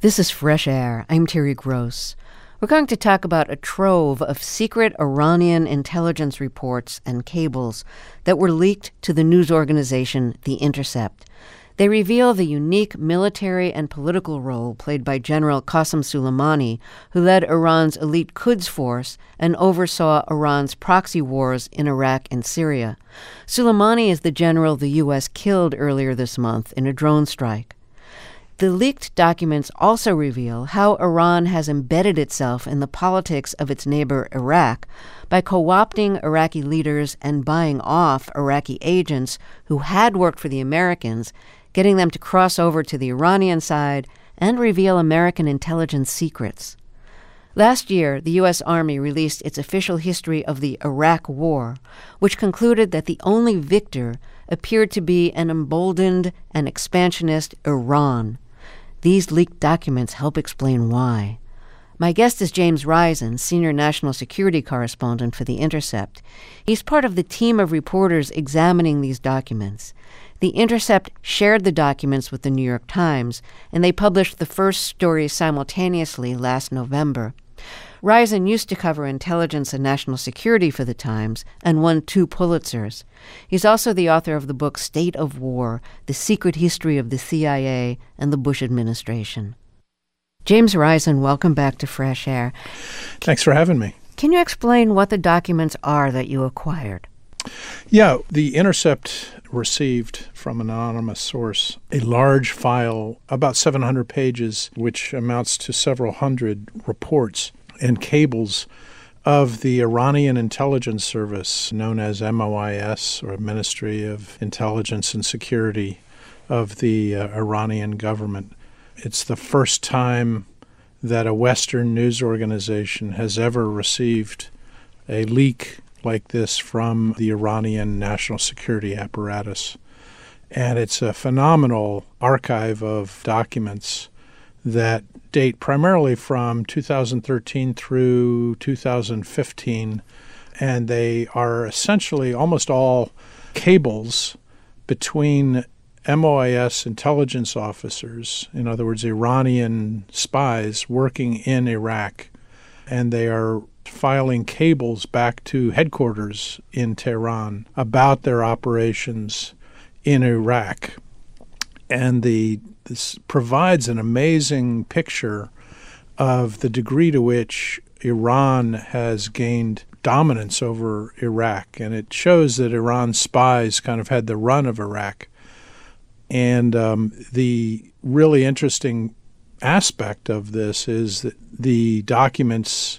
This is Fresh Air. I'm Terry Gross. We're going to talk about a trove of secret Iranian intelligence reports and cables that were leaked to the news organization The Intercept. They reveal the unique military and political role played by General Qasem Soleimani, who led Iran's elite Quds force and oversaw Iran's proxy wars in Iraq and Syria. Soleimani is the general the U.S. killed earlier this month in a drone strike. The leaked documents also reveal how Iran has embedded itself in the politics of its neighbor Iraq by co-opting Iraqi leaders and buying off Iraqi agents who had worked for the Americans, getting them to cross over to the Iranian side and reveal American intelligence secrets. Last year, the U.S. Army released its official history of the Iraq War, which concluded that the only victor appeared to be an emboldened and expansionist Iran. These leaked documents help explain why. My guest is James Risen, senior national security correspondent for The Intercept. He's part of the team of reporters examining these documents. The Intercept shared the documents with the New York Times, and they published the first story simultaneously last November. Risen used to cover intelligence and national security for the Times and won 2 Pulitzers. He's also the author of the book State of War, The Secret History of the CIA and the Bush Administration. James Risen, welcome back to Fresh Air. Thanks for having me. Can you explain what the documents are that you acquired? Yeah, The Intercept received from an anonymous source a large file, about 700 pages, which amounts to several hundred reports and cables of the Iranian intelligence service known as MOIS, or Ministry of Intelligence and Security of the Iranian government. It's the first time that a Western news organization has ever received a leak like this from the Iranian national security apparatus. And it's a phenomenal archive of documents that date primarily from 2013 through 2015, and they are essentially almost all cables between MOIS intelligence officers, in other words, Iranian spies working in Iraq, and they are filing cables back to headquarters in Tehran about their operations in Iraq. And this provides an amazing picture of the degree to which Iran has gained dominance over Iraq. And it shows that Iran's spies kind of had the run of Iraq. And the really interesting aspect of this is that the documents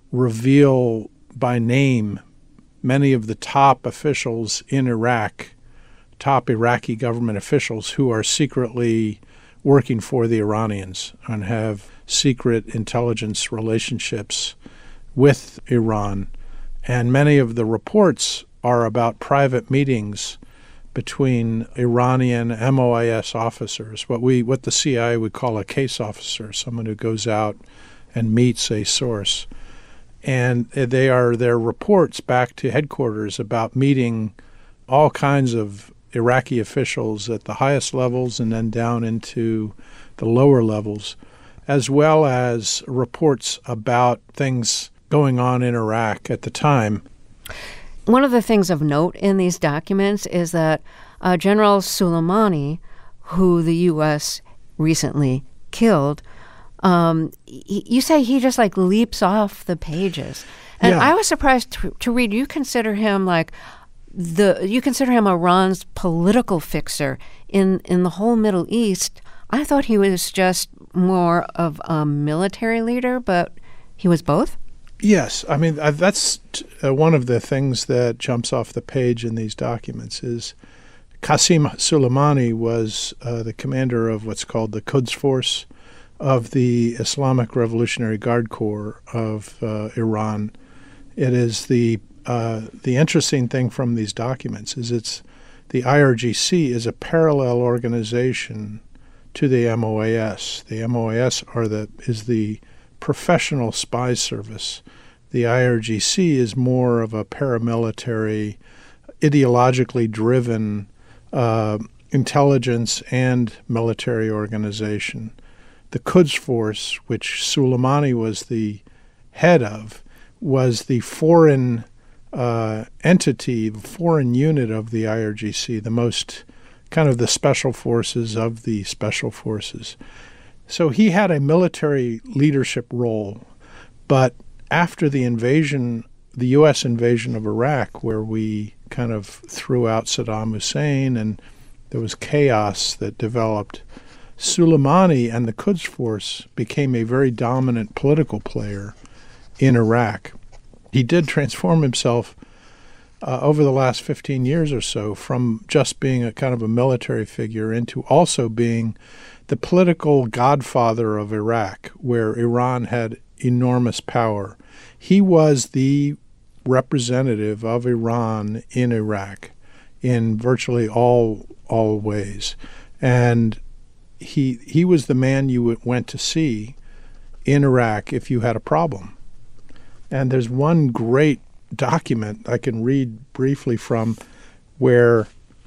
reveal by name many of the top officials in Iraq, top Iraqi government officials who are secretly working for the Iranians and have secret intelligence relationships with Iran. And many of the reports are about private meetings between Iranian MOIS officers, what the CIA would call a case officer, someone who goes out and meets a source. And they are their reports back to headquarters about meeting all kinds of Iraqi officials at the highest levels and then down into the lower levels, as well as reports about things going on in Iraq at the time. One of the things of note in these documents is that General Soleimani, who the U.S. recently killed, you say he just like leaps off the pages. And I was surprised to read you consider him Iran's political fixer in the whole Middle East. I thought he was just more of a military leader, but he was both? Yes. I mean, that's one of the things that jumps off the page in these documents is Qasem Soleimani was the commander of what's called the Quds Force of the Islamic Revolutionary Guard Corps of Iran. It is the interesting thing from these documents is the IRGC is a parallel organization to the MOIS. The MOIS is the professional spy service. The IRGC is more of a paramilitary, ideologically driven intelligence and military organization. the Quds Force, which Soleimani was the head of, was the foreign entity, the foreign unit of the IRGC, the most kind of the special forces of the special forces. So he had a military leadership role. But after the invasion, the U.S. invasion of Iraq, where we kind of threw out Saddam Hussein and there was chaos that developed, Soleimani and the Quds Force became a very dominant political player in Iraq. He did transform himself over the last 15 years or so from just being a kind of a military figure into also being the political godfather of Iraq, where Iran had enormous power. He was the representative of Iran in Iraq in virtually all ways. And he was the man you went to see in Iraq if you had a problem. And there's one great document I can read briefly from where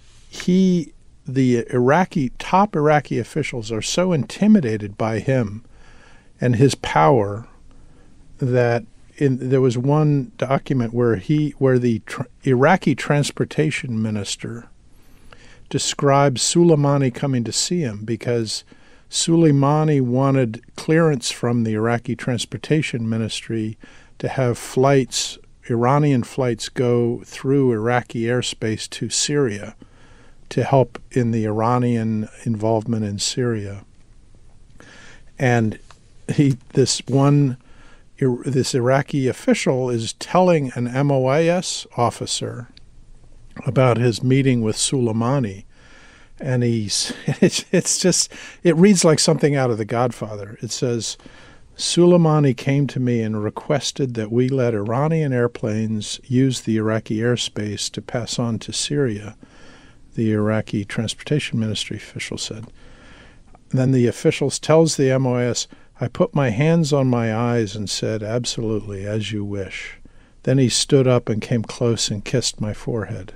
the top Iraqi officials are so intimidated by him and his power that there was one document where the Iraqi transportation minister describes Soleimani coming to see him because Soleimani wanted clearance from the Iraqi transportation ministry to have Iranian flights go through Iraqi airspace to Syria to help in the Iranian involvement in Syria. And this Iraqi official is telling an MOIS officer about his meeting with Soleimani. And it reads like something out of The Godfather. It says, Soleimani came to me and requested that we let Iranian airplanes use the Iraqi airspace to pass on to Syria, the Iraqi Transportation Ministry official said. Then the official tells the MOIS, I put my hands on my eyes and said, absolutely, as you wish. Then he stood up and came close and kissed my forehead.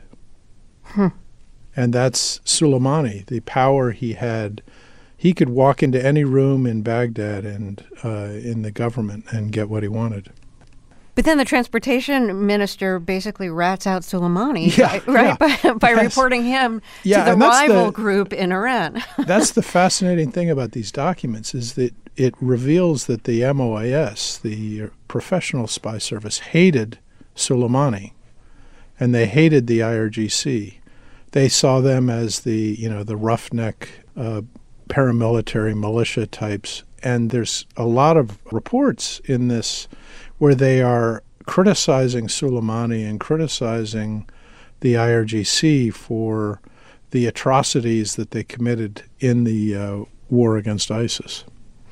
And that's Soleimani, the power he had. He could walk into any room in Baghdad and in the government and get what he wanted. But then the transportation minister basically rats out Soleimani, by reporting him to the rival group in Iran. That's the fascinating thing about these documents is that it reveals that the MOIS, the Professional Spy Service, hated Soleimani, and they hated the IRGC. They saw them as the roughneck paramilitary militia types. And there's a lot of reports in this where they are criticizing Soleimani and criticizing the IRGC for the atrocities that they committed in the war against ISIS.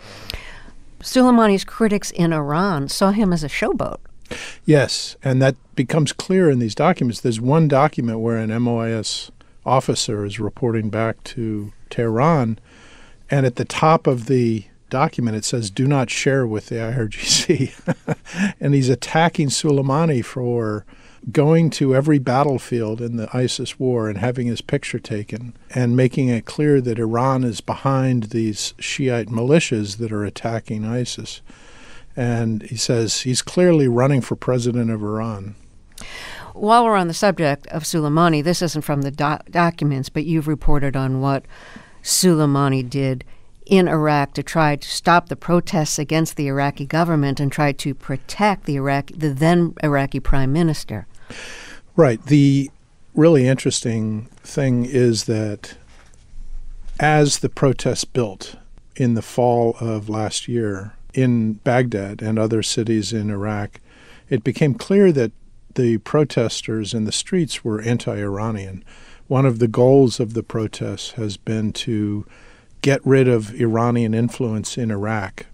Soleimani's critics in Iran saw him as a showboat. Yes, and that becomes clear in these documents. There's one document where an MOIS officer is reporting back to Tehran, and at the top of the document it says, do not share with the IRGC. And he's attacking Soleimani for going to every battlefield in the ISIS war and having his picture taken and making it clear that Iran is behind these Shiite militias that are attacking ISIS. And he says he's clearly running for president of Iran. While we're on the subject of Soleimani, this isn't from the documents, but you've reported on what Soleimani did in Iraq to try to stop the protests against the Iraqi government and try to protect the then Iraqi prime minister. Right. The really interesting thing is that as the protests built in the fall of last year in Baghdad and other cities in Iraq, it became clear that the protesters in the streets were anti-Iranian. One of the goals of the protests has been to get rid of Iranian influence in Iraq.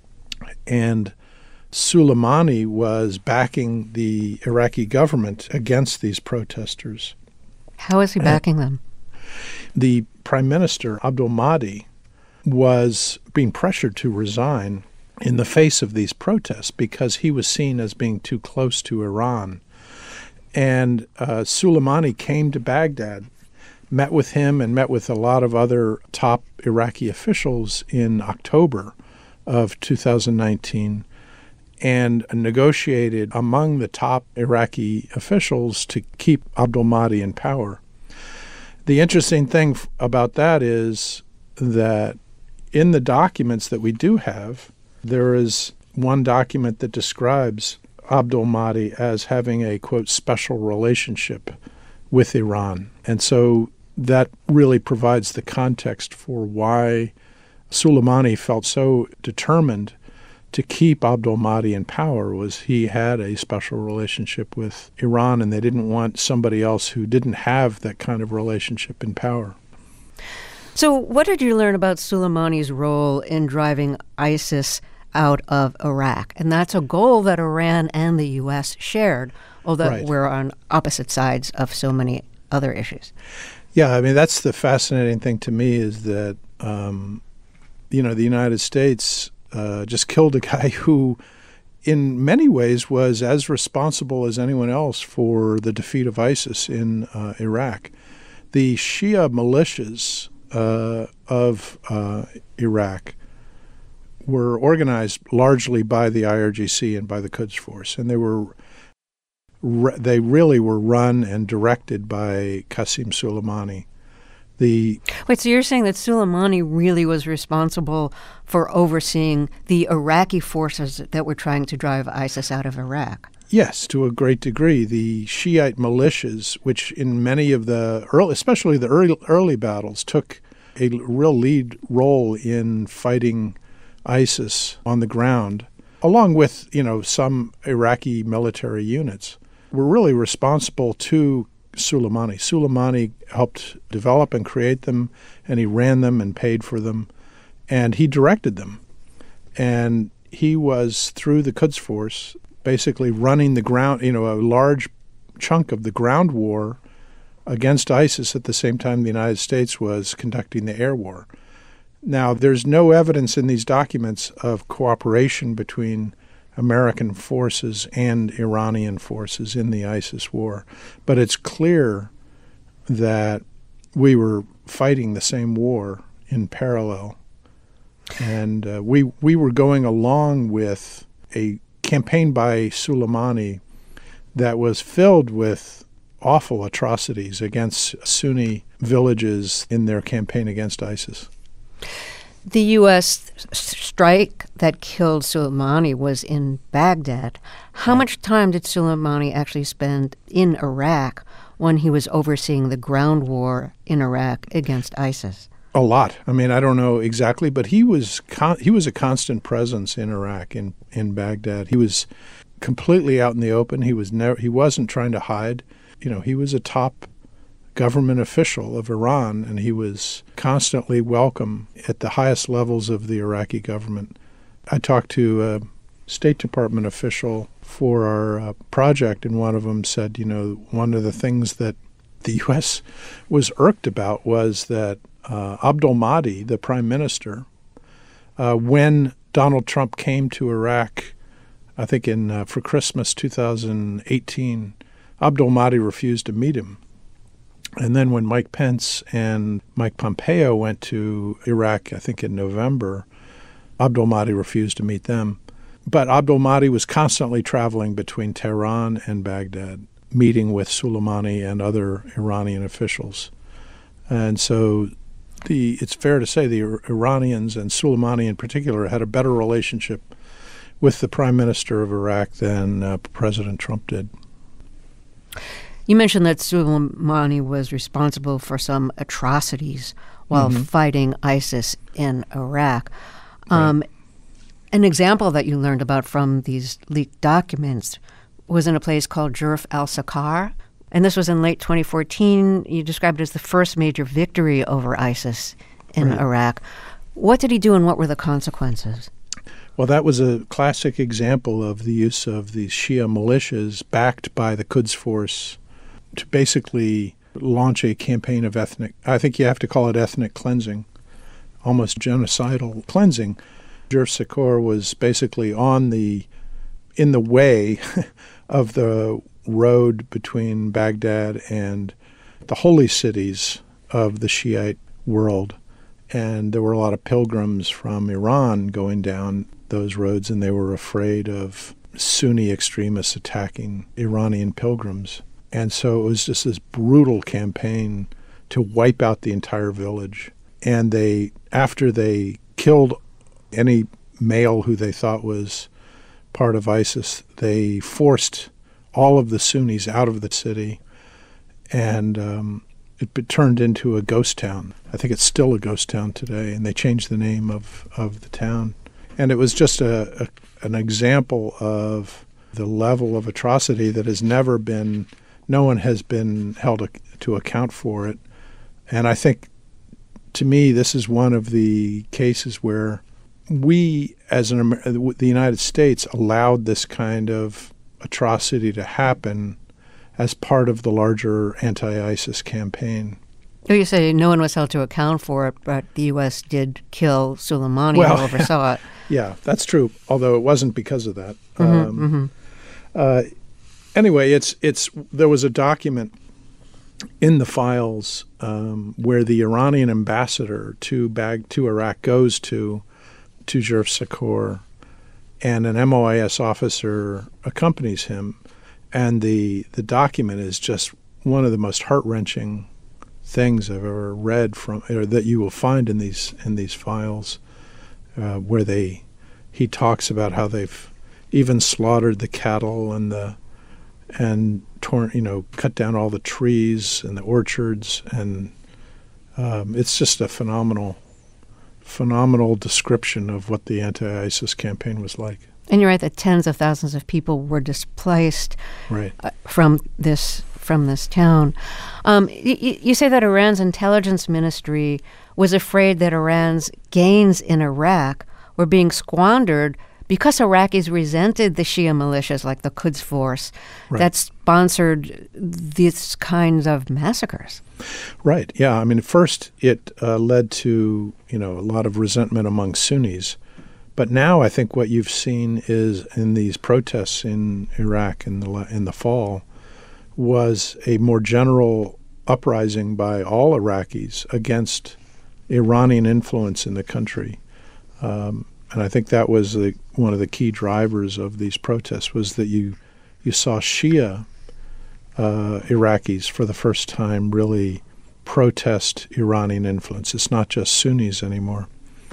And Soleimani was backing the Iraqi government against these protesters. How is he backing them? The Prime Minister, Abdul Mahdi, was being pressured to resign in the face of these protests because he was seen as being too close to Iran. And Soleimani came to Baghdad, met with him and met with a lot of other top Iraqi officials in October of 2019 and negotiated among the top Iraqi officials to keep Abdul Mahdi in power. The interesting thing about that is that in the documents that we do have, there is one document that describes Abdul Mahdi as having a, quote, special relationship with Iran. And so that really provides the context for why Soleimani felt so determined to keep Abdul Mahdi in power, was he had a special relationship with Iran, and they didn't want somebody else who didn't have that kind of relationship in power. So what did you learn about Soleimani's role in driving ISIS out of Iraq? And that's a goal that Iran and the U.S. shared, although Right. we're on opposite sides of so many other issues. Yeah, I mean, that's the fascinating thing to me is that, the United States just killed a guy who, in many ways, was as responsible as anyone else for the defeat of ISIS in Iraq. The Shia militias of Iraq were organized largely by the IRGC and by the Quds Force, and they really were run and directed by Qasem Soleimani. Wait, so you're saying that Soleimani really was responsible for overseeing the Iraqi forces that were trying to drive ISIS out of Iraq? Yes, to a great degree. The Shiite militias, which in many of the especially the early battles, took a real lead role in fighting ISIS on the ground, along with, some Iraqi military units, were really responsible to Soleimani. Soleimani helped develop and create them, and he ran them and paid for them, and he directed them. And he was, through the Quds Force, basically running the ground, a large chunk of the ground war against ISIS at the same time the United States was conducting the air war. Now, there's no evidence in these documents of cooperation between American forces and Iranian forces in the ISIS war, but it's clear that we were fighting the same war in parallel. And we were going along with a campaign by Soleimani that was filled with awful atrocities against Sunni villages in their campaign against ISIS. The U.S. strike that killed Soleimani was in Baghdad. How much time did Soleimani actually spend in Iraq when he was overseeing the ground war in Iraq against ISIS? A lot. I mean, I don't know exactly, but he was a constant presence in Iraq, in Baghdad. He was completely out in the open. He wasn't trying to hide. He was a top government official of Iran, and he was constantly welcome at the highest levels of the Iraqi government. I talked to a State Department official for our project, and one of them said, one of the things that the U.S. was irked about was that Abdul Mahdi, the prime minister, when Donald Trump came to Iraq, I think for Christmas 2018, Abdul Mahdi refused to meet him. And then when Mike Pence and Mike Pompeo went to Iraq, I think in November, Abdul Mahdi refused to meet them. But Abdul Mahdi was constantly traveling between Tehran and Baghdad, meeting with Soleimani and other Iranian officials. And so it's fair to say the Iranians, and Soleimani in particular, had a better relationship with the prime minister of Iraq than President Trump did. You mentioned that Soleimani was responsible for some atrocities while fighting ISIS in Iraq. Right. An example that you learned about from these leaked documents was in a place called Jurf al-Sakar, and this was in late 2014. You described it as the first major victory over ISIS in Iraq. What did he do, and what were the consequences? Well, that was a classic example of the use of these Shia militias backed by the Quds Force to basically launch a campaign of I think you have to call it ethnic cleansing, almost genocidal cleansing. Jurf Sakar was basically in the way of the road between Baghdad and the holy cities of the Shiite world. And there were a lot of pilgrims from Iran going down those roads, and they were afraid of Sunni extremists attacking Iranian pilgrims. And so it was just this brutal campaign to wipe out the entire village. And after they killed any male who they thought was part of ISIS, they forced all of the Sunnis out of the city, and it turned into a ghost town. I think it's still a ghost town today, and they changed the name of the town. And it was just an example of the level of atrocity that has never been, no one has been held to account for it. And I think, to me, this is one of the cases where we, as the United States, allowed this kind of atrocity to happen as part of the larger anti-ISIS campaign. You say no one was held to account for it, but the U.S. did kill Soleimani, who oversaw it. Yeah, that's true, although it wasn't because of that. Anyway, there was a document in the files where the Iranian ambassador to Iraq goes to Jerf Sakor, and an MOIS officer accompanies him. And the document is just one of the most heart-wrenching things I've ever read or that you will find in these files, where he talks about how they've even slaughtered the cattle and torn, cut down all the trees and the orchards, and it's just a phenomenal description of what the anti-ISIS campaign was like. And you're right that tens of thousands of people were displaced from this town. You say that Iran's intelligence ministry was afraid that Iran's gains in Iraq were being squandered because Iraqis resented the Shia militias like the Quds Force that sponsored these kinds of massacres. Right. Yeah. I mean, first it led to a lot of resentment among Sunnis. But now I think what you've seen is in these protests in Iraq in the fall was a more general uprising by all Iraqis against Iranian influence in the country. And I think that was one of the key drivers of these protests, was that you saw Shia Iraqis for the first time really protest Iranian influence. It's not just Sunnis anymore.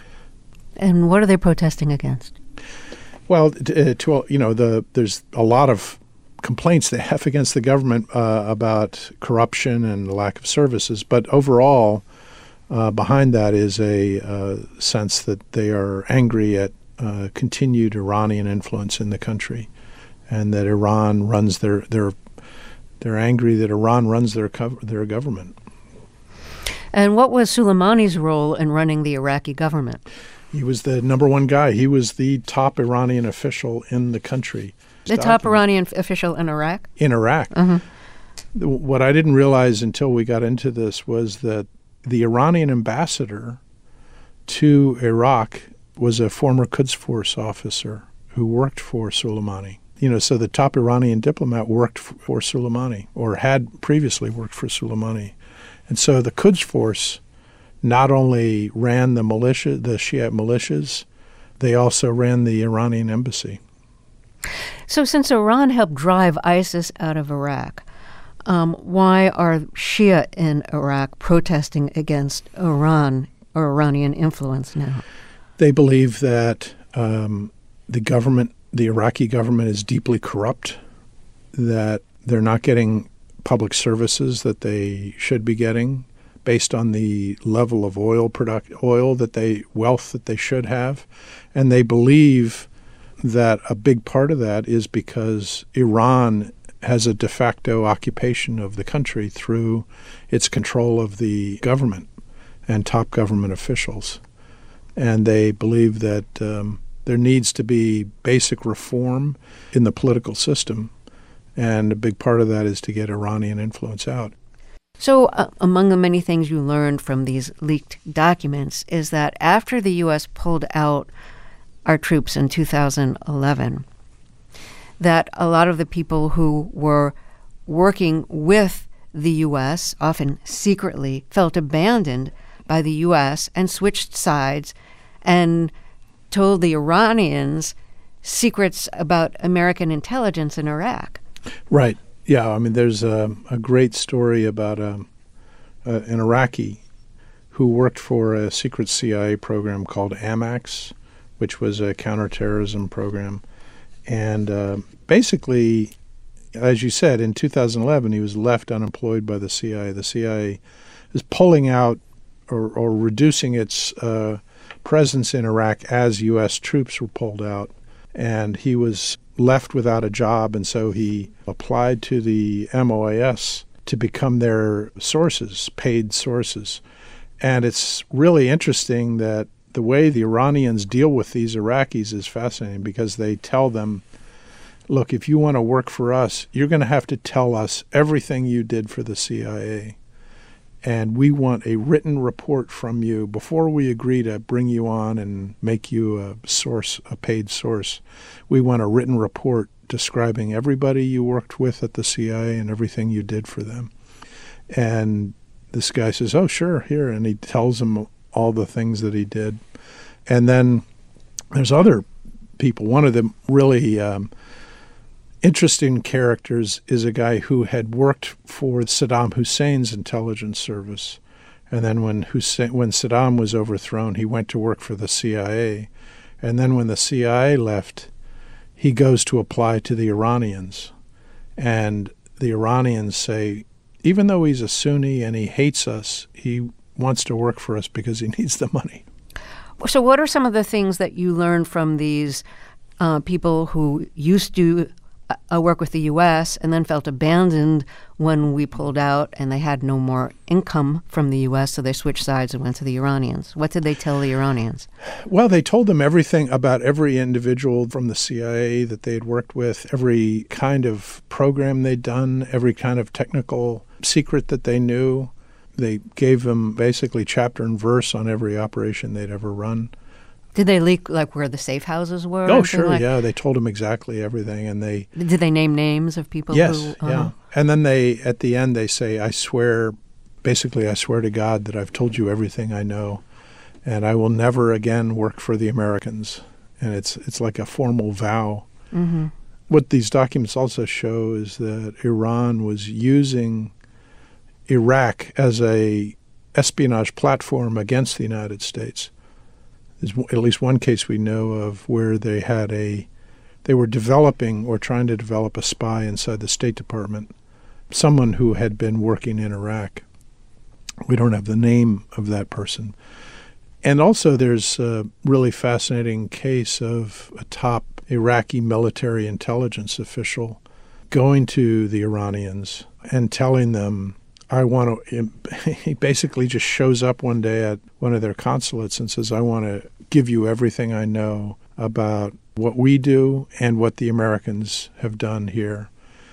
And what are they protesting against? Well, there's a lot of complaints they have against the government about corruption and lack of services. But overall, behind that is a sense that they are angry at continued Iranian influence in the country, and that Iran runs they're angry that Iran runs their government. And what was Soleimani's role in running the Iraqi government? He was the number one guy. He was the top Iranian official in the country. The top Iranian official in Iraq? In Iraq. Uh-huh. What I didn't realize until we got into this was that the Iranian ambassador to Iraq was a former Quds Force officer who worked for Soleimani. So the top Iranian diplomat worked for Soleimani, or had previously worked for Soleimani. And so the Quds Force not only ran the Shiite militias, they also ran the Iranian embassy. So since Iran helped drive ISIS out of Iraq, why are Shia in Iraq protesting against Iran or Iranian influence now? They believe that the Iraqi government is deeply corrupt, that they're not getting public services that they should be getting based on the level of wealth that they should have. And they believe that a big part of that is because Iran has a de facto occupation of the country through its control of the government and top government officials. And they believe that there needs to be basic reform in the political system, and a big part of that is to get Iranian influence out. So among the many things you learned from these leaked documents is that after the U.S. pulled out our troops in 2011, that a lot of the people who were working with the U.S., often secretly, felt abandoned by the U.S. and switched sides and told the Iranians secrets about American intelligence in Iraq. Right. Yeah. I mean, there's a great story about an Iraqi who worked for a secret CIA program called AMAX, which was a counterterrorism program. And basically, as you said, in 2011, he was left unemployed by the CIA. The CIA is pulling out or reducing its presence in Iraq as U.S. troops were pulled out. And he was left without a job, and so he applied to the MOIS to become their sources, paid sources. And it's really interesting that the way the Iranians deal with these Iraqis is fascinating, because they tell them, look, if you want to work for us, you're going to have to tell us everything you did for the CIA. And we want a written report from you before we agree to bring you on and make you a source, a paid source. We want a written report describing everybody you worked with at the CIA and everything you did for them. And this guy says, oh, sure, here. And he tells them all the things that he did. And then there's other people. One of the really interesting characters is a guy who had worked for Saddam Hussein's intelligence service. And then when Saddam was overthrown, he went to work for the CIA. And then when the CIA left, he goes to apply to the Iranians. And the Iranians say, even though he's a Sunni and he hates us, he wants to work for us because he needs the money. So what are some of the things that you learned from these people who used to work with the U.S. and then felt abandoned when we pulled out and they had no more income from the U.S., so they switched sides and went to the Iranians? What did they tell the Iranians? Well, they told them everything about every individual from the CIA that they had worked with, every kind of program they'd done, every kind of technical secret that they knew. They gave them basically chapter and verse on every operation they'd ever run. Did they leak like where the safe houses were? Oh, sure, yeah. They told them exactly everything, and they did they name names of people? Yes, yeah. And then they, at the end, they say, "I swear, basically, I swear to God that I've told you everything I know, and I will never again work for the Americans." And it's like a formal vow. Mm-hmm. What these documents also show is that Iran was using Iraq as a espionage platform against the United States. There's at least one case we know of where they were developing or trying to develop a spy inside the State Department, someone who had been working in Iraq. We don't have the name of that person. And also there's a really fascinating case of a top Iraqi military intelligence official going to the Iranians and telling them, he basically just shows up one day at one of their consulates and says, I want to give you everything I know about what we do and what the Americans have done here.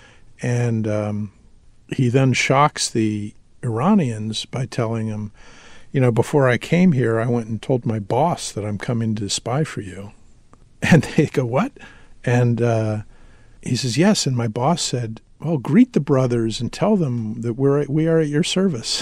And he then shocks the Iranians by telling them, before I came here, I went and told my boss that I'm coming to spy for you. And they go, what? And he says, yes. And my boss said, well, greet the brothers and tell them that we are at your service.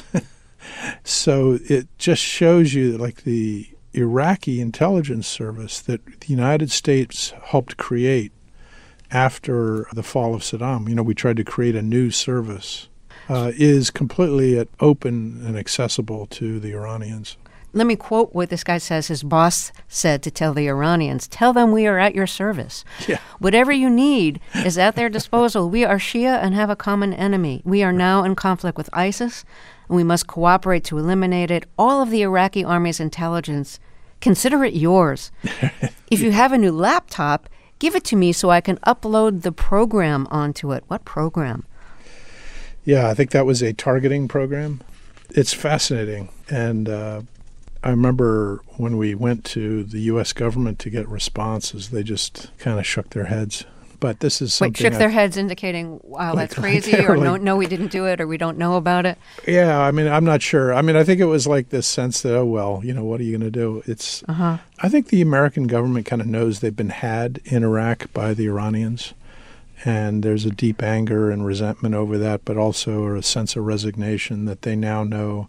So it just shows you that, like, the Iraqi intelligence service that the United States helped create after the fall of Saddam, we tried to create a new service, is completely open and accessible to the Iranians. Let me quote what this guy says his boss said to tell the Iranians. Tell them we are at your service. Yeah. Whatever you need is at their disposal. We are Shia and have a common enemy. We are now in conflict with ISIS, and we must cooperate to eliminate it. All of the Iraqi army's intelligence, consider it yours. If you have a new laptop, give it to me so I can upload the program onto it. What program? Yeah, I think that was a targeting program. It's fascinating. And I remember when we went to the U.S. government to get responses, they just kind of shook their heads. But this is something... Shook their heads indicating, wow, that's crazy, or no, we didn't do it, or we don't know about it? Yeah, I mean, I'm not sure. I mean, I think it was like this sense that, oh, well, what are you going to do? It's. I think the American government kind of knows they've been had in Iraq by the Iranians. And there's a deep anger and resentment over that, but also a sense of resignation that they now know,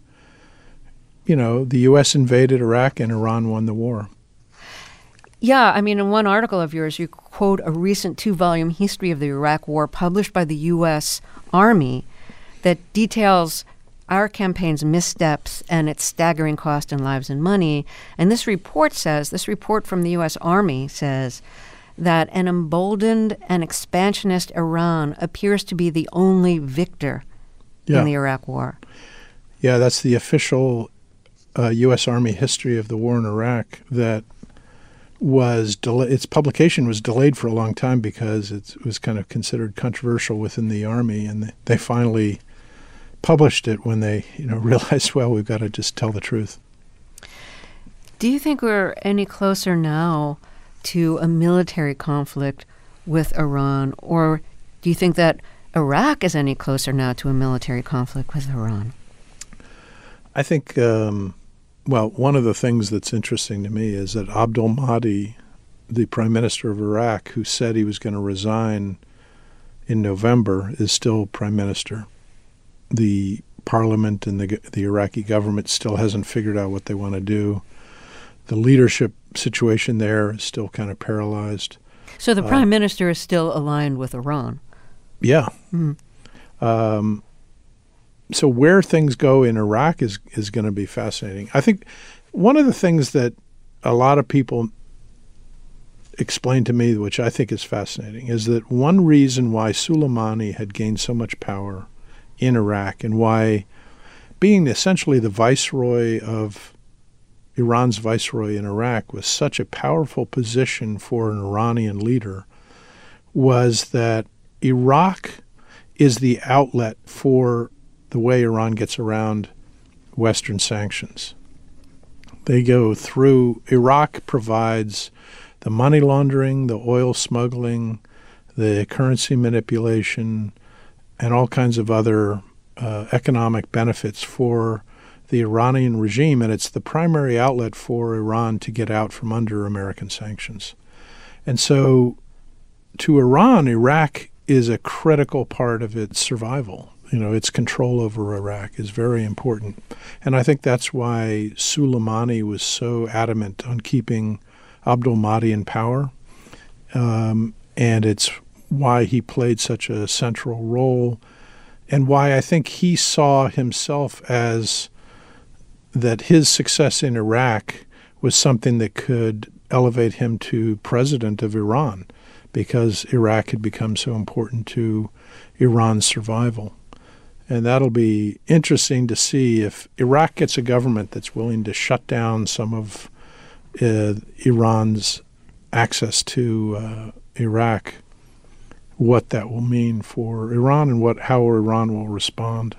the U.S. invaded Iraq and Iran won the war. Yeah, I mean, in one article of yours, you quote a recent 2-volume history of the Iraq War published by the U.S. Army that details our campaign's missteps and its staggering cost in lives and money. And this report from the U.S. Army says that an emboldened and expansionist Iran appears to be the only victor in the Iraq War. Yeah, that's the official U.S. Army history of the war in Iraq that its publication was delayed for a long time because it was kind of considered controversial within the Army, and they finally published it when they realized, well, we've got to just tell the truth. Do you think we're any closer now to a military conflict with Iran, or do you think that Iraq is any closer now to a military conflict with Iran? I think, one of the things that's interesting to me is that Abdul Mahdi, the prime minister of Iraq, who said he was going to resign in November, is still prime minister. The parliament and the Iraqi government still hasn't figured out what they want to do. The leadership situation there is still kind of paralyzed. So the prime minister is still aligned with Iran? Yeah. Mm-hmm. So where things go in Iraq is going to be fascinating. I think one of the things that a lot of people explain to me, which I think is fascinating, is that one reason why Soleimani had gained so much power in Iraq and why being essentially the viceroy of Iran's viceroy in Iraq was such a powerful position for an Iranian leader was that Iraq is the outlet for the way Iran gets around Western sanctions. They go through, Iraq provides the money laundering, the oil smuggling, the currency manipulation, and all kinds of other economic benefits for the Iranian regime, and it's the primary outlet for Iran to get out from under American sanctions. And so to Iran, Iraq is a critical part of its survival. Its control over Iraq is very important. And I think that's why Soleimani was so adamant on keeping Abdul Mahdi in power. And it's why he played such a central role and why I think he saw himself as that his success in Iraq was something that could elevate him to president of Iran because Iraq had become so important to Iran's survival. And that'll be interesting to see if Iraq gets a government that's willing to shut down some of Iran's access to Iraq, what that will mean for Iran and how Iran will respond.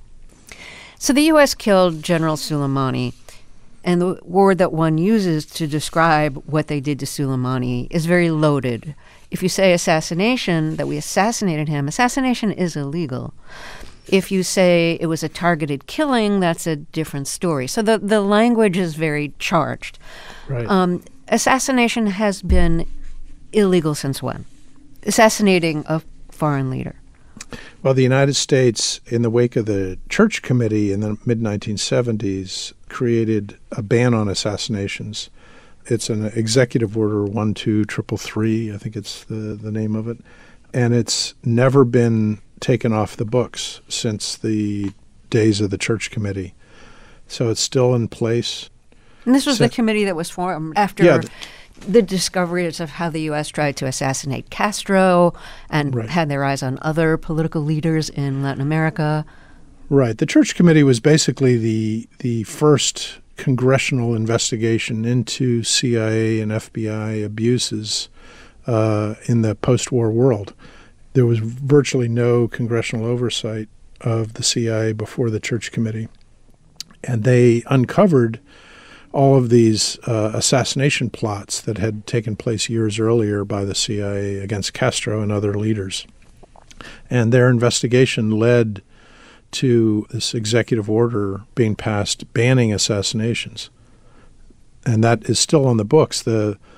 So the U.S. killed General Soleimani, and the word that one uses to describe what they did to Soleimani is very loaded. If you say assassination, that we assassinated him, assassination is illegal. If you say it was a targeted killing, that's a different story. So the language is very charged. Right. Assassination has been illegal since when? Assassinating a foreign leader. Well, the United States, in the wake of the Church Committee in the mid-1970s, created a ban on assassinations. It's an executive order 12333, I think it's the name of it. And it's never been taken off the books since the days of the Church Committee. So it's still in place. And this was the committee that was formed after the discoveries of how the U.S. tried to assassinate Castro and had their eyes on other political leaders in Latin America. Right. The Church Committee was basically the first congressional investigation into CIA and FBI abuses in the post-war world. There was virtually no congressional oversight of the CIA before the Church Committee. And they uncovered all of these assassination plots that had taken place years earlier by the CIA against Castro and other leaders. And their investigation led to this executive order being passed banning assassinations. And that is still on the books. The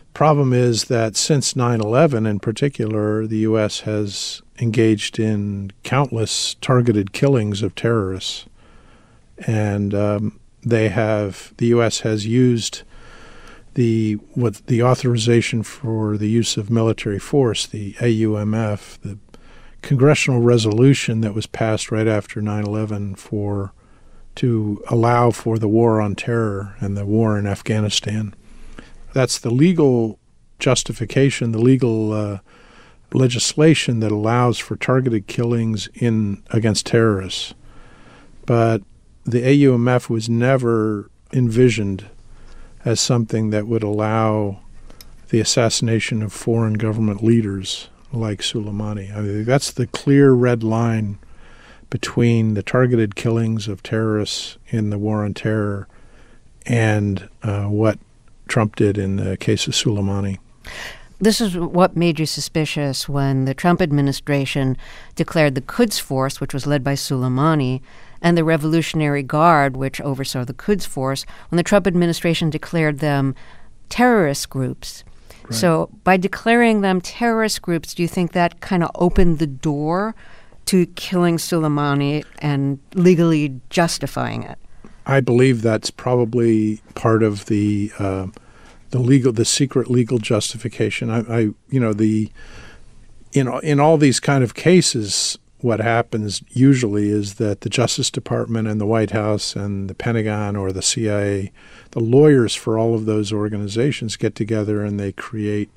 Problem is that since 9/11 in particular, the U.S. has engaged in countless targeted killings of terrorists. And the U.S. has used the authorization for the use of military force, the AUMF, the congressional resolution that was passed right after 9/11 to allow for the war on terror and the war in Afghanistan. That's the legal justification, the legal legislation that allows for targeted killings against terrorists. But the AUMF was never envisioned as something that would allow the assassination of foreign government leaders like Soleimani. I mean, that's the clear red line between the targeted killings of terrorists in the war on terror and what Trump did in the case of Soleimani. This is what made you suspicious when the Trump administration declared the Quds Force, which was led by Soleimani, and the Revolutionary Guard, which oversaw the Quds Force, when the Trump administration declared them terrorist groups. Right. So by declaring them terrorist groups, do you think that kind of opened the door to killing Soleimani and legally justifying it? I believe that's probably part of the secret legal justification. In all these kind of cases, what happens usually is that the Justice Department and the White House and the Pentagon or the CIA, the lawyers for all of those organizations get together and they create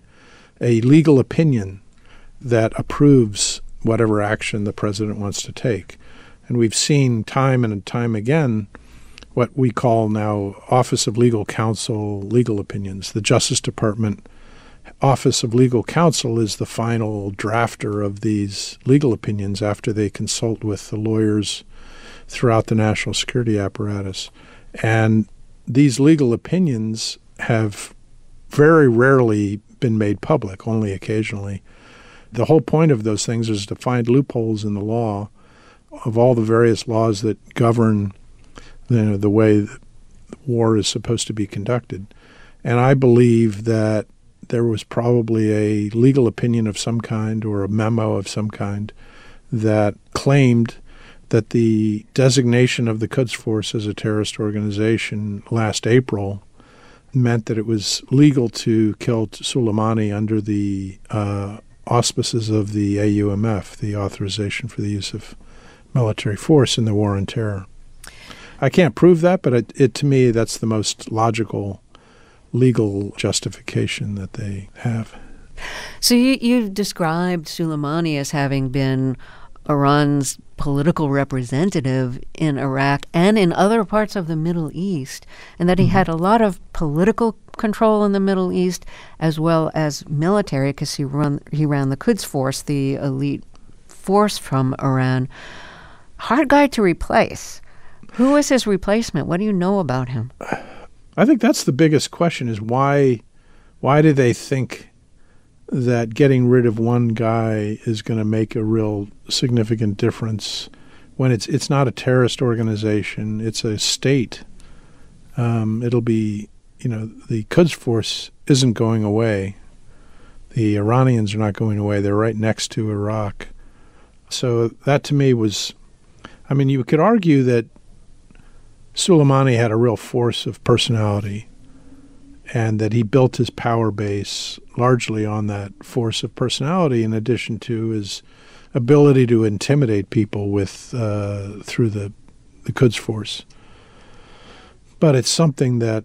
a legal opinion that approves whatever action the president wants to take. And we've seen time and time again what we call now Office of Legal Counsel legal opinions. The Justice Department Office of Legal Counsel is the final drafter of these legal opinions after they consult with the lawyers throughout the national security apparatus. And these legal opinions have very rarely been made public, only occasionally. The whole point of those things is to find loopholes in the law of all the various laws that govern the way that war is supposed to be conducted. And I believe that there was probably a legal opinion of some kind or a memo of some kind that claimed that the designation of the Quds Force as a terrorist organization last April meant that it was legal to kill Soleimani under the auspices of the AUMF, the Authorization for the Use of Military Force in the War on Terror. I can't prove that, but to me, that's the most logical legal justification that they have. So you've described Soleimani as having been Iran's political representative in Iraq and in other parts of the Middle East, and that he had a lot of political control in the Middle East as well as military, because he ran the Quds Force, the elite force from Iran. Hard guy to replace. Who is his replacement? What do you know about him? I think that's the biggest question, is why do they think that getting rid of one guy is going to make a real significant difference when it's not a terrorist organization, it's a state. It'll be, the Quds Force isn't going away. The Iranians are not going away. They're right next to Iraq. So that to me was, you could argue that Soleimani had a real force of personality and that he built his power base largely on that force of personality, in addition to his ability to intimidate people through the Quds Force. But it's something that,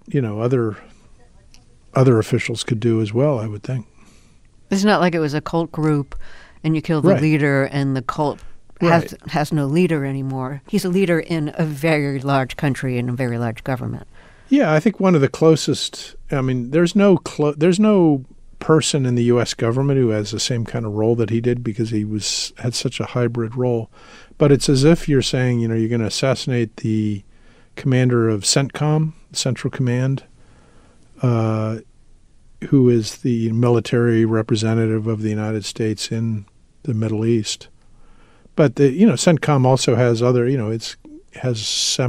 other officials could do as well, I would think. It's not like it was a cult group and you kill the leader and the cult has no leader anymore. He's a leader in a very large country and a very large government. Yeah, I think one of the closest, there's no person in the U.S. government who has the same kind of role that he did, because he had such a hybrid role. But it's as if you're saying, you're going to assassinate the commander of CENTCOM, Central Command, who is the military representative of the United States in the Middle East. But CENTCOM also has other, it has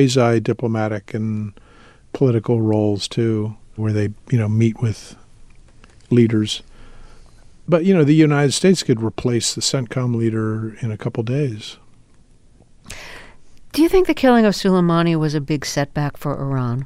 quasi-diplomatic and political roles too, where they, meet with leaders. But, the United States could replace the CENTCOM leader in a couple days. Do you think the killing of Soleimani was a big setback for Iran?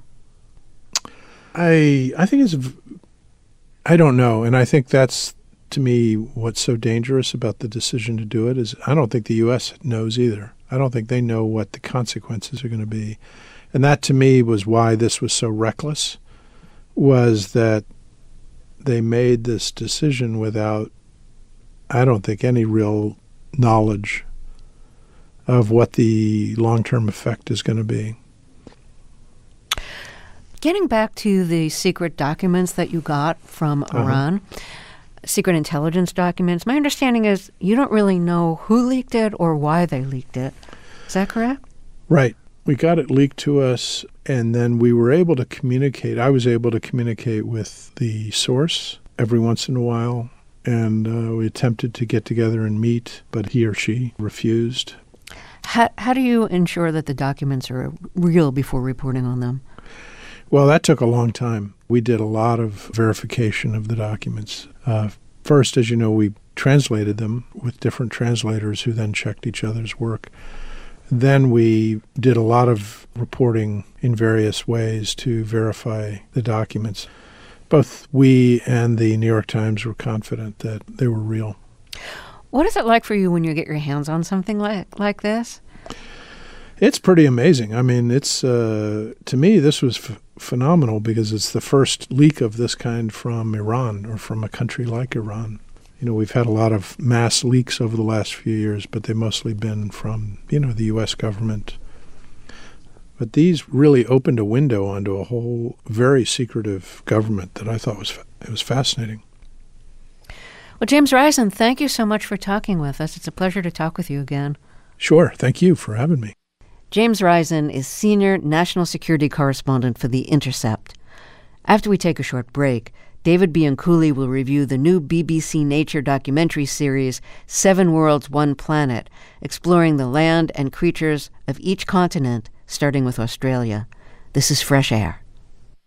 I think I don't know. And I think that's, to me, what's so dangerous about the decision to do it is I don't think the U.S. knows either. I don't think they know what the consequences are going to be. And that, to me, was why this was so reckless, was that they made this decision without, I don't think, any real knowledge of what the long-term effect is going to be. Getting back to the secret documents that you got from Iran, secret intelligence documents, my understanding is you don't really know who leaked it or why they leaked it. Is that correct? Right. We got it leaked to us, and then we were able to communicate. I was able to communicate with the source every once in a while, and we attempted to get together and meet, but he or she refused. How do you ensure that the documents are real before reporting on them? Well, that took a long time. We did a lot of verification of the documents. First, as you know, we translated them with different translators who then checked each other's work. Then we did a lot of reporting in various ways to verify the documents. Both we and the New York Times were confident that they were real. What is it like for you when you get your hands on something like this? It's pretty amazing. I mean, it's to me, this was phenomenal because it's the first leak of this kind from Iran or from a country like Iran. We've had a lot of mass leaks over the last few years, but they've mostly been from, the U.S. government. But these really opened a window onto a whole very secretive government that I thought was fascinating. Well, James Risen, thank you so much for talking with us. It's a pleasure to talk with you again. Sure. Thank you for having me. James Risen is Senior National Security Correspondent for The Intercept. After we take a short break, David Bianculli will review the new BBC Nature documentary series, 7 Worlds, 1 Planet, exploring the land and creatures of each continent, starting with Australia. This is Fresh Air.